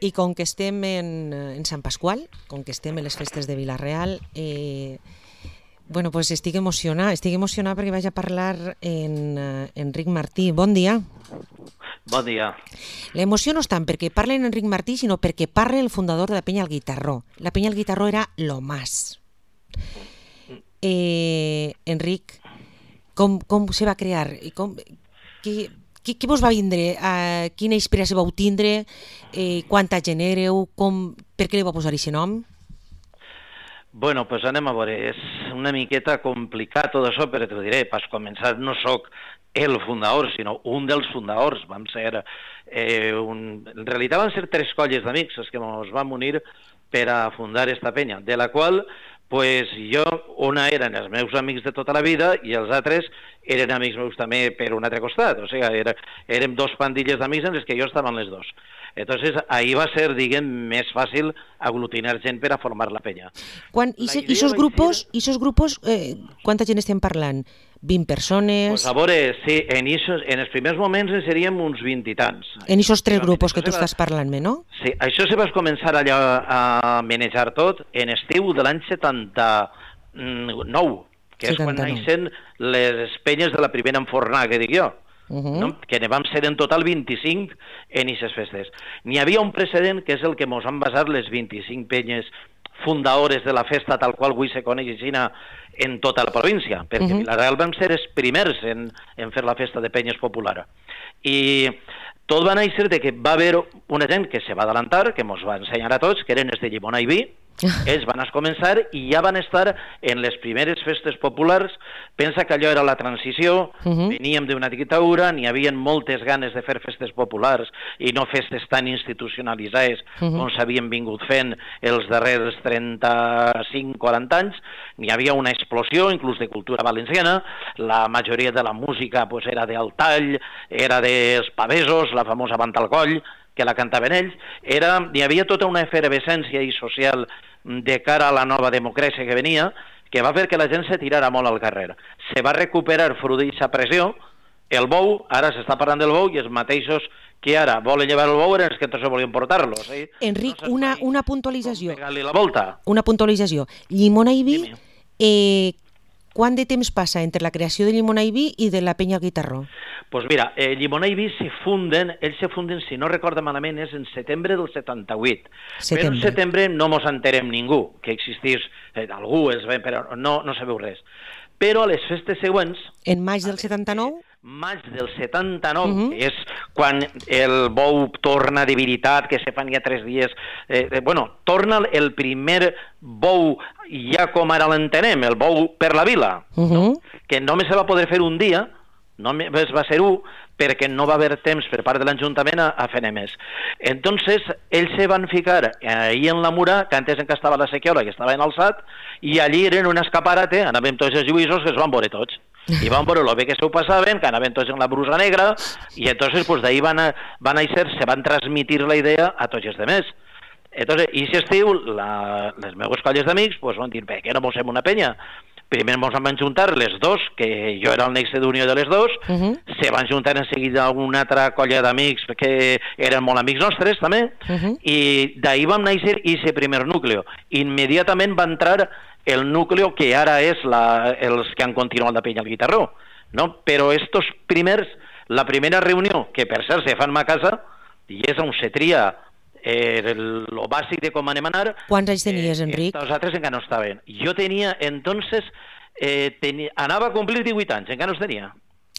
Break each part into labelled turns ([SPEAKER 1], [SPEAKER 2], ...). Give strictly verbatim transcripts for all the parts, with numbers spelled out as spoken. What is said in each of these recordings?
[SPEAKER 1] I com que estem en, en Sant Pasqual, com que estem en les festes de Vila-real, eh, bueno, pues estic emocionada, estic emocionada perquè vaig a parlar en uh, Enric Martí. Bon dia.
[SPEAKER 2] Bon dia.
[SPEAKER 1] L'emoció no és tant perquè parla en Enric Martí, sinó perquè parla el fundador de la Penya al Guitarró. La Penya al Guitarró era lo más. Eh, Enric, com, com se va crear? Com, què, què, què vos va vindre? Uh, quina inspiració vau tindre? Eh, quanta gent éreu? Com, per què li va posar aquest nom?
[SPEAKER 2] Bueno, pues anem a veure, és una miqueta complicat tot això, però t'ho diré, pas començar no sóc el fundador, sinó un dels fundadors. Vam ser, eh, un... en realitat van ser tres colles d'amics els que ens vam unir per a fundar esta penya, de la qual pues, jo, una eren els meus amics de tota la vida i els altres eren amics meus també per un altre costat, o sigui, era, érem dos pandilles d'amics en les que jo estaven les dos. Entonces, ahí va ser, diguem, més fàcil aglutinar gent per a formar la penya.
[SPEAKER 1] Quan, I esos grupos, ser... esos grupos eh, quanta gent estem parlant? vint persones?
[SPEAKER 2] Pues a veure, sí, en, isos, en els primers moments en seríem uns vint i tants.
[SPEAKER 1] En esos tres grupos que tu estàs parlant-me, no?
[SPEAKER 2] Sí, això se va començar allà a manejar tot en estiu de l'any setanta-nou, que és quan naixen les penyes de la primera enfornada, que dic jo. Uh-huh. No? Que ne vam ser en total vint-i-cinc en aquestes festes. N'hi havia un precedent que és el que mos han basat les vint-i-cinc penyes fundadores de la festa tal qual avui se coneix en tota la província, perquè uh-huh. Vila-real vam ser els primers en, en fer la festa de penyes popular. I tot va néixer de que va haver una gent que se va adelantar, que mos va ensenyar a tots, que eren els de Llimona i Vi. Ells van començar i ja van estar en les primeres festes populars. Pensa que allò era la transició, uh-huh. veníem d'una dictadura, n'hi havia moltes ganes de fer festes populars i no festes tan institucionalitzades uh-huh. com s'havien vingut fent els darrers trenta-cinc quaranta anys. N'hi havia una explosió, inclús de cultura valenciana. La majoria de la música pues, era d'Altall, era dels pavesos, la famosa Banda al Coll, que la cantaven ells. Era, hi havia tota una efervescència i social de cara a la nova democràcia que venia, que va fer que la gent se tirara molt al carrer. Se va recuperar fruit d'aquesta pressió. El bou, ara s'està parlant del bou, i els mateixos que ara volen llevar el bou eren els que entonces volien portar-lo. Sí?
[SPEAKER 1] Enric, no una, una puntualització.
[SPEAKER 2] La volta.
[SPEAKER 1] Una puntualització. Llimona i Vi, eh, quant de temps passa entre la creació de Llimona i Vi i de la Penya al Guitarró?
[SPEAKER 2] Pues mira, eh, Llimona i Vi se funden, ells se funden, si no recordo malament, és en setembre del setanta-vuit. Setembre. Però en setembre no mos enterem ningú que existís, eh, algú, els ve, però no, no sabeu res. Però a les festes següents...
[SPEAKER 1] En maig del setanta-nou?
[SPEAKER 2] Maig del setanta-nou, uh-huh. que és quan el bou torna de veritat, que se fan ja tres dies... Eh, eh, bueno, torna el primer bou, ja com ara l'entenem, el bou per la vila, uh-huh. no? Que només se va poder fer un dia, només va ser un, perquè no va haver temps per part de l'Ajuntament a, a fer més. Entonces, ells se van ficar ahí en la Mura, que antes encara estava la sequiola, que estava en alçat, i allí eren un escaparate, anàvem tots els lluïsos, que es van veure tots. I van veure el bé que s'ho passaven, que anaven tots en la brusa negra, i entonces pues, d'ahí van, a, van a ser, se van transmitir la idea a tots els demés. Entonces, i si estiu, la, les meves colles d'amics pues, van dir, per què no posem una penya? Primer ens van juntar les dos, que jo era el nexe d'unió de les dos, uh-huh. se van juntar en seguida una altra colla d'amics que eren molt amics nostres també, uh-huh. i d'ahir vam néixer aquest primer núcleo. Immediatament va entrar el núcleo que ara és la, els que han continuat la Penya al Guitarró, no? Però estos primers, la primera reunió, que per cert se fan a casa, i és on se tria Eh, el, lo bàsic de com anem a anar.
[SPEAKER 1] Quants anys tenies, eh, Enric?
[SPEAKER 2] Els altres encara no estaven. Jo tenia, entonces, eh, tenia, anava a complir divuit anys, encara no els tenia.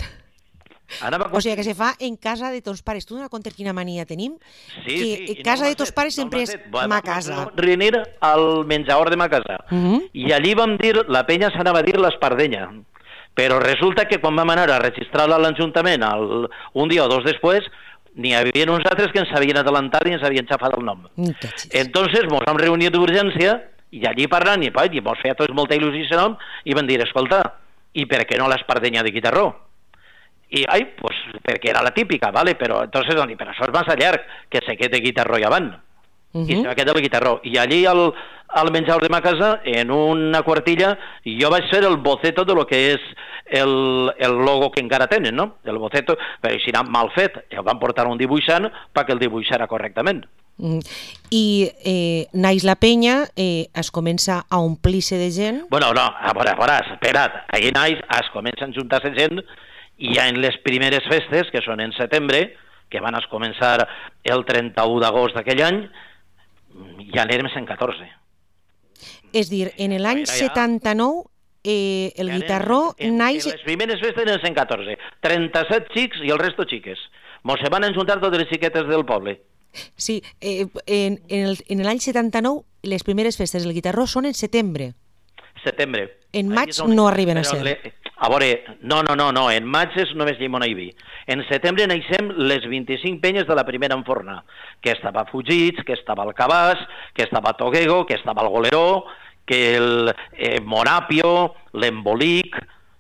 [SPEAKER 1] Anava a... O sigui que se fa en casa de tots pares. Tu no comptes quina mania tenim?
[SPEAKER 2] Sí,
[SPEAKER 1] que
[SPEAKER 2] sí.
[SPEAKER 1] casa
[SPEAKER 2] no
[SPEAKER 1] de tots pares no sempre és ma casa.
[SPEAKER 2] Vam reunir al menjador de ma casa. Uh-huh. I allí vam dir, la penya s'anava a dir l'Espardenya. Però resulta que quan vam anar a registrar-la a l'Ajuntament el, un dia o dos després, n'hi havia uns altres que ens havien adelantat i ens havien xafat el nom. Entonces, ens vam reunir d'urgència i allí parlant, i, i ens feia tots molta il·lusió aquest nom, i van dir, escolta, i per què no l'Espardenya de Guitarró? I, ai, pues, perquè era la típica, vale? Però entonces van dir, però això és massa llarg, que se quede Guitarró i avant. Uh-huh. I se va quedar el Guitarró. I allí al, al menjador de ma casa, en una quartilla, jo vaig fer el boceto de lo que és el, el logo que encara tenen, no? El boceto, però si anava mal fet, el van portar un dibuixant perquè el dibuixara correctament.
[SPEAKER 1] Mm. I eh, naix la penya, eh, es comença a omplir-se de gent?
[SPEAKER 2] Bueno, no, a veure, a veure, espera't, ahir naix, es comença a juntar-se gent i ja en les primeres festes, que són en setembre, que van a començar el trenta-u d'agost d'aquell any, ja n'érem cent catorze.
[SPEAKER 1] És dir, en l'any setanta-nou eh, el guitarró
[SPEAKER 2] en,
[SPEAKER 1] naix...
[SPEAKER 2] En les primeres festes eren cent catorze, trenta-set xics i el resto xiques. Mos se van enjuntar totes les xiquetes del poble.
[SPEAKER 1] Sí, eh, en, en l'any setanta-nou les primeres festes del guitarró són en setembre.
[SPEAKER 2] Setembre.
[SPEAKER 1] En maig no arriben a ser.
[SPEAKER 2] Le... A veure, no, no, no, no, en maig és només llimona i vi. En setembre naixem les vint-i-cinc penyes de la primera enforna, que estava Fugits, que estava el Cabàs, que estava Toguego, que estava el Goleró, que el eh, Morapio, l'Embolic,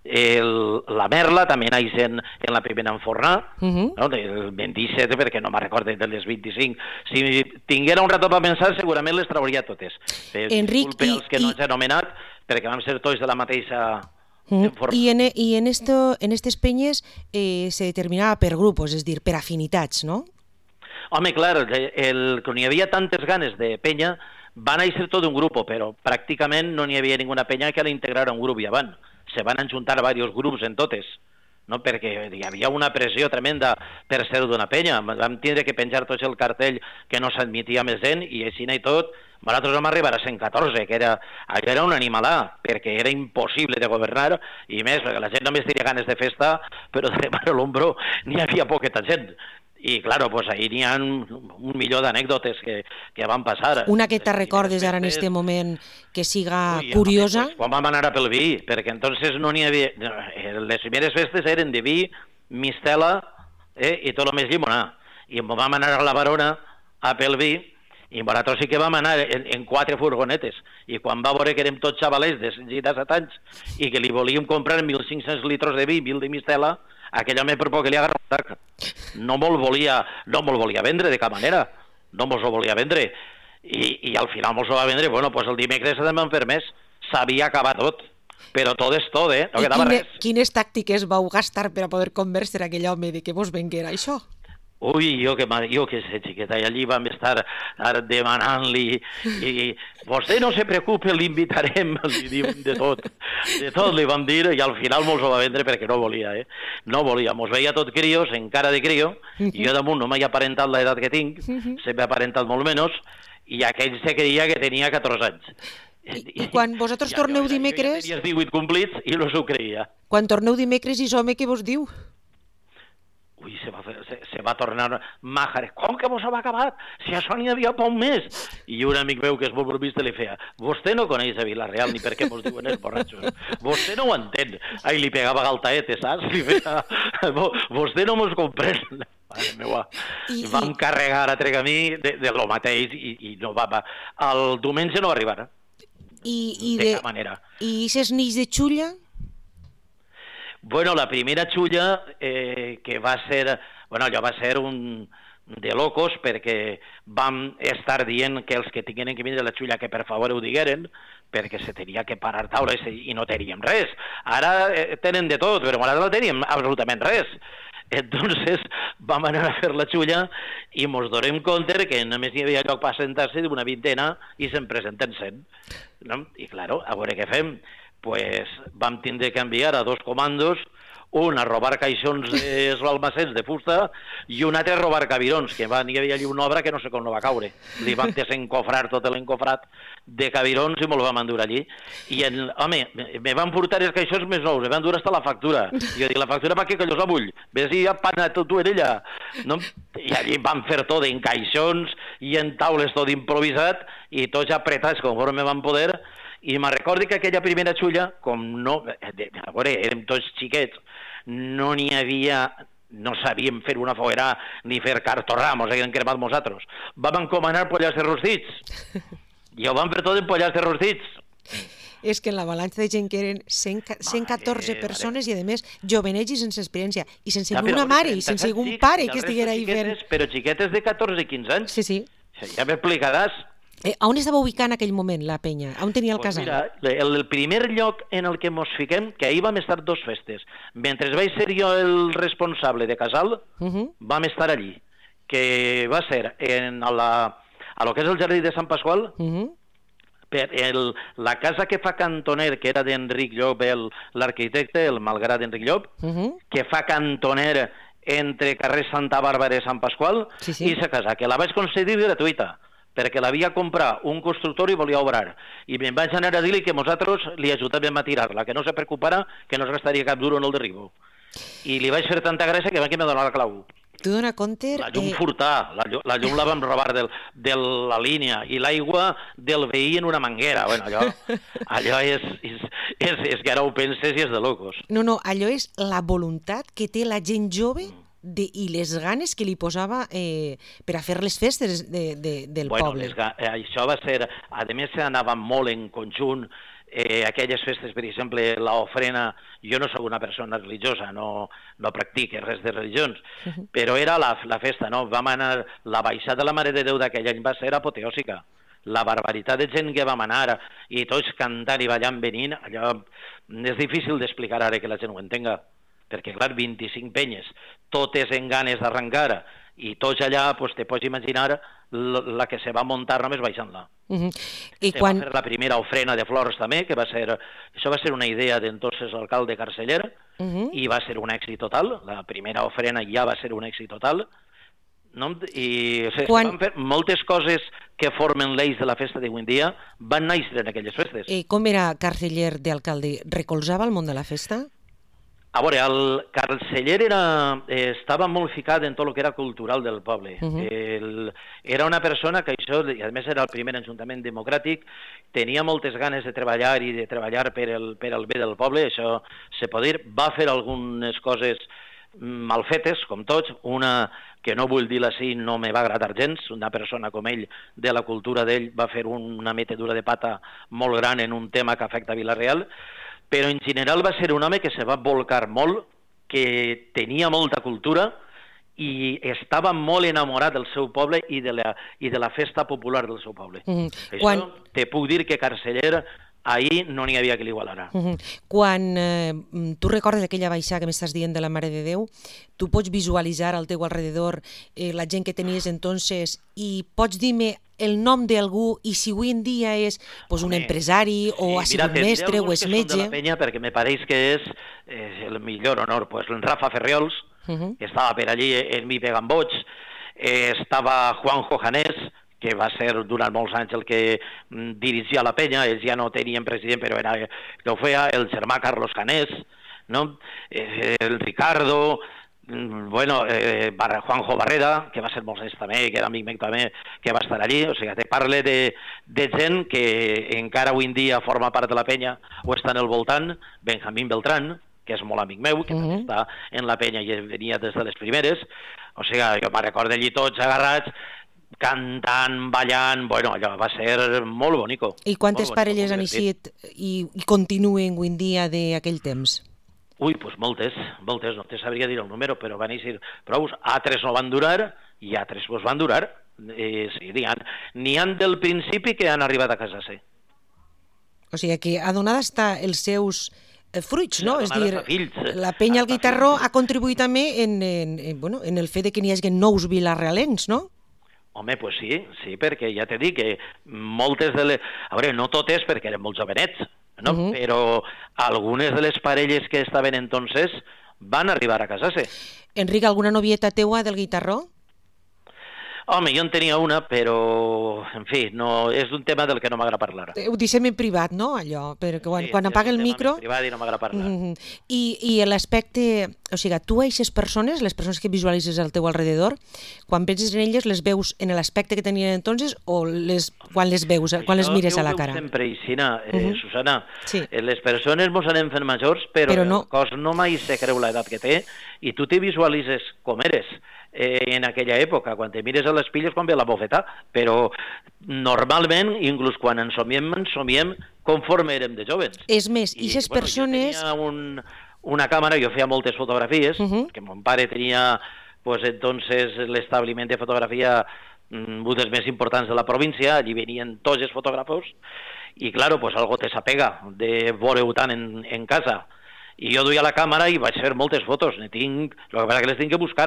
[SPEAKER 2] el, la Merla també naix en, en la primera enforna, uh -huh. no? El vint-i-set, perquè no me'n recordo de les vint-i-cinc. Si tinguera un rato per pensar, segurament les trauria totes.
[SPEAKER 1] Enric,
[SPEAKER 2] disculpe els que
[SPEAKER 1] i,
[SPEAKER 2] no els he anomenat, perquè vam ser tots de la mateixa
[SPEAKER 1] uh -huh. enforna. I en, i en, esto, en estes penyes eh, se determinava per grupos, és dir, per afinitats, no?
[SPEAKER 2] Home, clar, el, el, que n'hi havia tantes ganes de penya, va néixer tot un grup, però pràcticament no n'hi havia ninguna penya que l'integrara un grup i avant. Se van ajuntar diversos grups en totes, no? Perquè hi havia una pressió tremenda per ser d'una penya. Vam tindre que penjar tots el cartell que no s'admitia més gent i així i tot, nosaltres vam arribar a cent catorze, que era, era un animalà, perquè era impossible de governar, i més, perquè la gent només tenia ganes de festa, però de remar a l'ombro n'hi havia poqueta gent. I, claro, pues ahí n'hi ha un, un milió d'anècdotes que, que van passar.
[SPEAKER 1] Una que te recordes ara en este moment que siga Ui, curiosa?
[SPEAKER 2] Home, pues, quan vam anar a pel vi, perquè entonces no n'hi havia... Les primeres festes eren de vi, mistela eh, i tot el més llimonà. I vam anar a la Barona a pel vi i nosaltres sí que vam anar en, en quatre furgonetes. I quan va veure que érem tots xavalers de disset anys i que li volíem comprar mil cinc-cents litres de vi, mil de mistela, aquell home per poc que li agarra un tac. No me'l volia, no me'l volia vendre de cap manera, no me'ls ho volia vendre. I, i al final me'ls ho va vendre, bueno, pues el dimecres se'n van fer més, s'havia acabat tot, però tot és tot, eh? No quedava
[SPEAKER 1] quine,
[SPEAKER 2] res.
[SPEAKER 1] Quines tàctiques vau gastar per a poder convèncer aquell home de que vos venguera això?
[SPEAKER 2] Ui, jo que, jo que sé, xiqueta, i allí vam estar demanant-li, i vostè no se preocupe, l'invitarem, li diuen de tot, de tot li vam dir, i al final mos ho va vendre perquè no volia, eh? No volia, mos veia tot crios, encara de crio, i jo damunt no m'he aparentat l'edat que tinc, se m'he aparentat molt menys, i aquell se creia que tenia catorze anys.
[SPEAKER 1] I, i quan vosaltres ja, torneu dimecres...
[SPEAKER 2] Jo ja tenies divuit complits i no s'ho creia.
[SPEAKER 1] Quan torneu dimecres, i home, què vos diu?
[SPEAKER 2] Ui, se va, fer, se, se va tornar màjare. Com que vos ha acabat? Si això n'hi havia pa un mes. I un amic meu que és molt bromista li feia, vostè no coneix a Vila-real ni per què vos diuen els borratxos. Vostè no ho entén. Ai, li pegava galtaetes, saps? Li feia, vostè no mos comprèn. Mare meua. I, vam i... carregar a Tregamí de, de lo mateix i, i no va, va. El diumenge no va arribar.
[SPEAKER 1] I, i
[SPEAKER 2] de,
[SPEAKER 1] de
[SPEAKER 2] cap manera.
[SPEAKER 1] I aquests nits de xulla?
[SPEAKER 2] Bueno, la primera xulla eh, que va ser, bueno, allò va ser un de locos perquè vam estar dient que els que tingueren que vindre a la xulla que per favor ho digueren perquè se tenia que parar taules i no teníem res. Ara eh, tenen de tot, però ara no teníem absolutament res. Entonces vam anar a fer la xulla i mos donem compte que només hi havia lloc per sentar-se d'una vintena i se'n presenten cent. No? I claro, a veure què fem. Pues vam tindre que enviar a dos comandos, un a robar caixons dels almacens de fusta i un altre a robar cabirons, que van, hi havia allí una obra que no sé com no va caure. Li vam desencofrar tot l'encofrat de cabirons i me'l vam endur allí. I, en, home, me van portar els caixons més nous, me van dur hasta la factura. I jo dic, la factura per què collons la vull? Ves i ja pana tu en ella. No? I allí vam fer tot en caixons i en taules tot improvisat i tots apretats conforme vam poder. I me'n recordo que aquella primera xulla, com no... A veure, érem tots xiquets, no n'hi havia... No sabíem fer una foguera ni fer cartorramos, haguem cremat nosaltres. Vam encomanar pollars de rostits. I ho vam fer tot en pollars de rostits.
[SPEAKER 1] És que en la balança de gent que eren cent catorze vale, persones vale. I, a més, jovenets i sense experiència. I sense ja, una mare i sense un pare que estiguera ahí fent...
[SPEAKER 2] Però xiquetes de catorze i quinze anys.
[SPEAKER 1] Sí, sí.
[SPEAKER 2] Ja m'explicaràs.
[SPEAKER 1] Eh, on estava ubicant en aquell moment la penya? On tenia el
[SPEAKER 2] pues
[SPEAKER 1] casal?
[SPEAKER 2] Mira, el, el primer lloc en el que mos fiquem, que ahir vam estar dos festes, mentre vaig ser jo el responsable de casal, uh -huh. vam estar allí, que va ser en la, a lo que és el jardí de Sant Pasqual,
[SPEAKER 1] Uh -huh.
[SPEAKER 2] per el, la casa que fa cantoner, que era d'Enric Llop, l'arquitecte, el, el malgrat Enric Llop,
[SPEAKER 1] Uh -huh.
[SPEAKER 2] que fa cantoner entre carrer Santa Bàrbara i Sant Pasqual,
[SPEAKER 1] sí, sí.
[SPEAKER 2] i sa casa, que la vaig concedir gratuïta, perquè l'havia comprat un constructor i volia obrar. I me'n vaig anar a dir-li que nosaltres li ajudàvem a tirar-la, que no se preocupara, que no es gastaria cap duro en el derribo. I li vaig fer tanta gràcia que va que me donar la clau.
[SPEAKER 1] Tu dona compte...
[SPEAKER 2] La llum
[SPEAKER 1] eh...
[SPEAKER 2] furtar, la, la llum la vam robar del, de la línia i l'aigua del veí en una manguera. Bueno, allò, allò és, és, és, és que ara ho penses i és de locos.
[SPEAKER 1] No, no, allò és la voluntat que té la gent jove de, i les ganes que li posava eh, per a fer les festes de, de, del
[SPEAKER 2] bueno,
[SPEAKER 1] poble.
[SPEAKER 2] Les, això va ser... A més, anava molt en conjunt. Eh, aquelles festes, per exemple, l'ofrena, jo no sóc una persona religiosa, no, no practico res de religions, uh -huh. però era la, la festa, no? Vam anar, la baixada de la Mare de Déu d'aquell any va ser apoteòsica. La barbaritat de gent que vam anar i tots cantant i ballant venint, allò és difícil d'explicar ara que la gent ho entenga, perquè clar, vint-i-cinc penyes, totes en ganes d'arrencar, i tots allà, pues, te pots imaginar la que se va muntar només baixant-la.
[SPEAKER 1] Uh -huh. I
[SPEAKER 2] se
[SPEAKER 1] quan...
[SPEAKER 2] va fer la primera ofrena de flors també, que va ser... Això va ser una idea d'entonces l'alcalde Carceller, uh -huh. i va ser un èxit total. La primera ofrena ja va ser un èxit total. No? I o sigui, quan... van fer moltes coses que formen l'eix de la festa d'avui en dia, van néixer en aquelles festes.
[SPEAKER 1] I com era Carceller d'alcalde? Recolzava el món de la festa?
[SPEAKER 2] A veure, el Carceller era, eh, estava molt ficat en tot el que era cultural del poble. Uh -huh. el, era una persona que això, i a més era el primer ajuntament democràtic, tenia moltes ganes de treballar i de treballar per el, per el bé del poble, això se pot dir. Va fer algunes coses mal fetes, com tots, una que no vull dir-la així, no me va agradar gens, una persona com ell, de la cultura d'ell, va fer una metedura de pata molt gran en un tema que afecta a Vila-real, però en general va ser un home que se va volcar molt, que tenia molta cultura i estava molt enamorat del seu poble i de la, i de la festa popular del seu poble. Mm -hmm. Això Quan... te puc dir que Carceller ahir no n'hi havia que l'igualara.
[SPEAKER 1] Mm -hmm. Quan eh, tu recordes aquella baixada que m'estàs dient de la Mare de Déu, tu pots visualitzar al teu alrededor eh, la gent que tenies entonces i pots dir-me el nom d'algú i si avui en dia és pues, un empresari o sí, ha sigut mira, mestre o és metge...
[SPEAKER 2] De la penya, perquè me pareix que és eh, el millor honor. Pues, el Rafa Ferriols, uh -huh. que estava per allí en Mi Pegant Boig, eh, estava Juanjo Janés, que va ser durant molts anys el que mm, dirigia la penya, ells ja no tenien president, però era que ho feia el germà Carlos Janés, no? eh, el Ricardo... bueno, eh, Juanjo Barrera, que va ser molts anys també, que era amic meu també, que va estar allí, o sigui, te parle de, de gent que encara avui en dia forma part de la penya o està en el voltant, Benjamín Beltrán, que és molt amic meu, que uh -huh. està en la penya i venia des de les primeres, o sigui, jo me'n recordo allí tots agarrats, cantant, ballant, bueno, allò va ser molt bonico.
[SPEAKER 1] I quantes
[SPEAKER 2] bonico,
[SPEAKER 1] parelles han eixit i, i continuen avui en dia d'aquell temps?
[SPEAKER 2] Ui, doncs moltes, moltes, no te sabria dir el número, però van eixir prou. Altres no van durar i altres pues, van durar. Eh, sí, n'hi ha, n'hi ha del principi que han arribat a casar-se.
[SPEAKER 1] O sigui que ha donat està els seus eh, fruits, no?
[SPEAKER 2] Sí,
[SPEAKER 1] és dir,
[SPEAKER 2] fills,
[SPEAKER 1] la penya al guitarró
[SPEAKER 2] fills.
[SPEAKER 1] ha contribuït també en, en, en, bueno, en el fet de que n'hi hagi nous vilarrealencs, no?
[SPEAKER 2] Home, pues sí, sí, perquè ja t'he dit que moltes de les... A veure, no totes, perquè eren molt jovenets, no? Uh -huh. Però algunes de les parelles que estaven entonces van arribar a casar-se.
[SPEAKER 1] Enric, alguna novieta teua del guitarró?
[SPEAKER 2] Home, jo en tenia una, però, en fi, no, és un tema del que no m'agrada parlar.
[SPEAKER 1] Ho deixem en privat, no, allò? Perquè quan,
[SPEAKER 2] sí,
[SPEAKER 1] quan apaga el micro...
[SPEAKER 2] És un tema privat i no m'agrada parlar. Mm -hmm.
[SPEAKER 1] I, I l'aspecte... O sigui, tu a aquestes persones, les persones que visualitzes al teu alrededor, quan penses en elles, les veus en l'aspecte que tenien entonces o les, quan les veus, quan les mires a la cara?
[SPEAKER 2] Jo ho veu sempre, Ixina, eh, uh -huh. Susana.
[SPEAKER 1] Sí.
[SPEAKER 2] Les persones mos anem fent majors, però, però no. el cos no mai se creu l'edat que té i tu te visualitzes com eres. Eh, en aquella època, quan te mires a les pilles quan ve la bofeta, però normalment, inclús quan ens somiem, ens somiem conforme érem de joves.
[SPEAKER 1] És més, i aquestes bueno, persones...
[SPEAKER 2] Jo tenia un, una càmera, jo feia moltes fotografies, uh -huh. que mon pare tenia, pues, entonces, l'establiment de fotografia un dels més importants de la província, allí venien tots els fotògrafos, i, claro, pues, algo te s'apega de veure-ho tant en, en casa. I jo duia la càmera i vaig fer moltes fotos, ne tinc, el que passa que les tinc que buscar.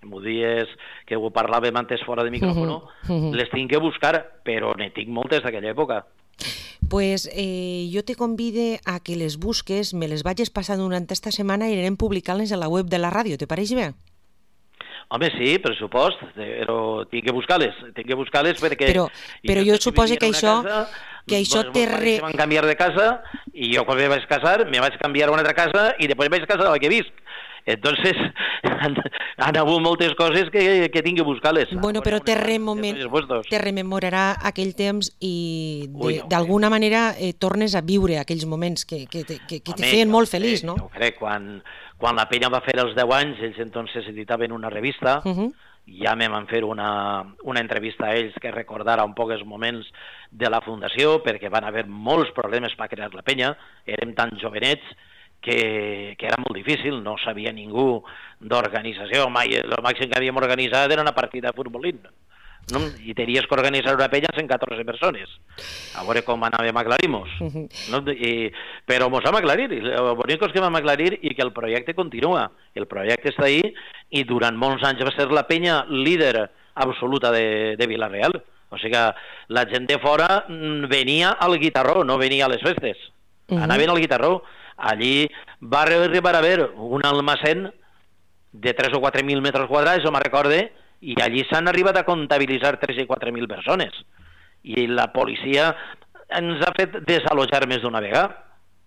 [SPEAKER 2] m'ho dies que ho parlàvem antes fora de micròfono, uh -huh. uh -huh. les tinc que buscar, però ne tinc moltes d'aquella època.
[SPEAKER 1] Pues eh, jo te convide a que les busques, me les vagis passant durant esta setmana i anirem publicant-les a la web de la ràdio, te pareix bé?
[SPEAKER 2] Home, sí, per supost, però tinc que buscar-les, tinc que buscar-les perquè...
[SPEAKER 1] Però, però jo, jo suposo que això...
[SPEAKER 2] Casa,
[SPEAKER 1] que això té...
[SPEAKER 2] Re... van canviar de casa i jo quan me vaig casar me vaig canviar a una altra casa i després vaig casar a la que visc. Entonces, han, han hagut moltes coses que, que tinc que buscar-les.
[SPEAKER 1] Bueno, però te, remomen... te rememorarà aquell temps i d'alguna manera eh, tornes a viure aquells moments que, que, que, que te feien molt feliç, no?
[SPEAKER 2] Jo crec, quan, quan la penya va fer els deu anys, ells entonces editaven una revista, uh -huh. ja me van fer una, una entrevista a ells que recordara un poc els moments de la fundació, perquè van haver molts problemes per crear la penya, érem tan jovenets, que, que era molt difícil, no sabia ningú d'organització, mai, el màxim que havíem organitzat era una partida de futbolín, no? I tenies que organitzar una penya amb catorze persones, a veure com anàvem a aclarir-nos, no? I, però mos vam aclarir, el bonic és que vam aclarir i que el projecte continua, el projecte està ahí i durant molts anys va ser la penya líder absoluta de, de Vila-real, o sigui que la gent de fora venia al guitarró, no venia a les festes, uh -huh. anaven al guitarró. Allí va arribar a haver un almacén de tres o quatre mil metres quadrats, no me'n recorde, i allí s'han arribat a comptabilitzar tres i quatre mil persones. I la policia ens ha fet desalojar més d'una vegada.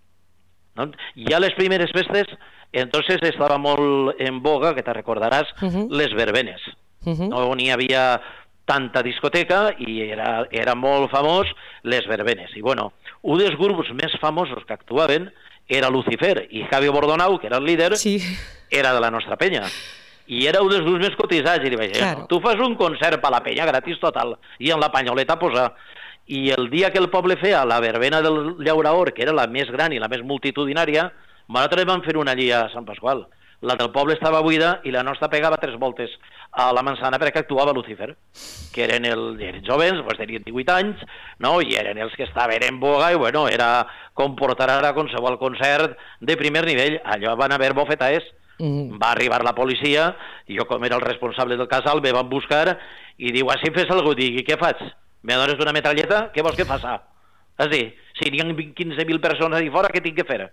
[SPEAKER 2] No? I a les primeres festes, entonces estava molt en boga, que te recordaràs, uh -huh. les verbenes. Uh -huh. No n'hi havia tanta discoteca i era, era molt famós les verbenes. I bueno, un dels grups més famosos que actuaven era Lucifer, i Javi Bordonau, que era el líder, sí. era de la nostra penya. I era un dels grups més cotitzats, i li vaig dir, claro. no, tu fas un concert per la penya gratis total, i en la panyoleta a posar. I el dia que el poble feia la verbena del Llauraor, que era la més gran i la més multitudinària, nosaltres vam fer una allí a Sant Pasqual. La del poble estava buida i la nostra pegava tres voltes a la manzana perquè actuava Lucifer, que eren, el, eren jovens, doncs tenien divuit anys, no? I eren els que estaven en boga, i bueno, era com portar ara qualsevol concert de primer nivell. Allò van haver bofetades, mm. va arribar la policia, i jo com era el responsable del casal me van buscar i diu, així fes alguna cosa, i què faig? Me dones una metralleta? Què vols que faça? És dir, si n'hi ha quinze mil persones allà fora, què tinc que fer?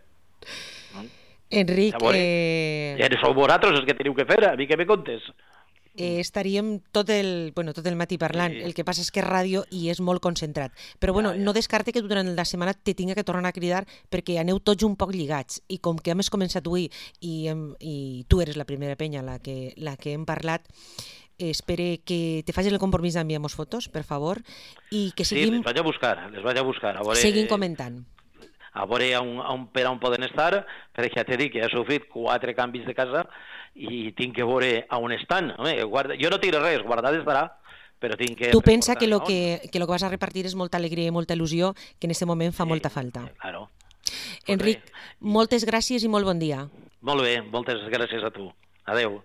[SPEAKER 1] Enric, eh...
[SPEAKER 2] ja sou vosaltres els que teniu que fer, a mi què me contes?
[SPEAKER 1] Eh, estaríem tot el, bueno, tot el matí parlant, sí. El que passa és que és ràdio i és molt concentrat, però bueno, ja, ja. no descarte que durant la setmana te tinga que tornar a cridar perquè aneu tots un poc lligats i com que hem començat avui i, hem, i tu eres la primera penya la que, la que hem parlat, eh, espere que te facis el compromís d'enviar-nos fotos, per favor, i que seguim...
[SPEAKER 2] Sí, les vaig a buscar, les vaig a buscar. A veure...
[SPEAKER 1] Seguim comentant.
[SPEAKER 2] A veure on, on, per on poden estar, perquè ja t'he dit que ja s'ho fet quatre canvis de casa i tinc que veure on estan. Home, guarda, jo no tinc res, guardat estarà, però tinc que...
[SPEAKER 1] Tu pensa que el que, que lo que vas a repartir és molta alegria i molta il·lusió, que en aquest moment fa sí, molta falta.
[SPEAKER 2] Claro.
[SPEAKER 1] Enric, moltes gràcies i molt bon dia.
[SPEAKER 2] Molt bé, moltes gràcies a tu. Adeu.